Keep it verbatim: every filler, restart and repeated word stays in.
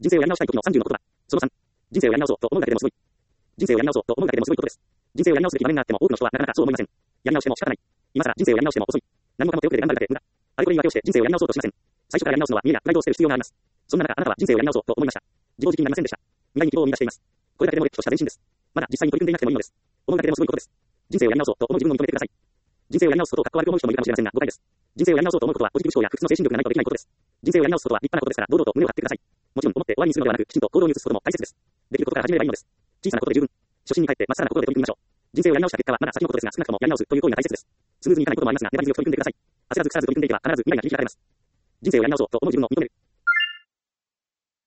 人生をやり直したい時のさんじゅうの言葉。そのさん。人生をやり直そうと思うだけでもすごい。人生をやり直そうと思うだけでもすごいことです。人生をやり直すべき場面があっても多くの人はなかなかそう思いません。やり直しても仕方ない。今更人生をやり直しても遅い。何もかも手遅れで頑張るだけ無駄。あれこれ言い訳をして人生をやり直そうとしません。最初からやり直すのは見栄やプライドを捨てる必要があります。そんな中、あなたは人生をやり直そうと思いました。自暴自棄になりませんでした。未来に希望を見出しています。これだけでもれっきとした前進です。まだ実際に取り組んでいなくてもいいのです。思うだけでもすごいことです。人生をやり直そうと思う自分を認めてください。人生をやり直すことをかっこ悪く思う人もいるかもしれませんが、誤解です。人生をやり直そうと思うことはポジティブ思考や不屈の精神力がないとできないことです。人生をやり直すことは立派なことですから、堂々と胸を張ってください。もちろん思って終わりにするのではなく、きちんと行動に移すことも大切です。できることから始めればいいのです。小さなことで十分。初心に帰ってまっさらなことで取り組みましょう。人生をやり直した結果はまだ先のことですが、少なくともやり直すという行為が大切です。スムーズにいかないこともありますが、粘り強く取り組んでください。焦らず腐らず取り組んでいけば必ず未来が切り開かれます。人生をやり直そうと思う自分を認める。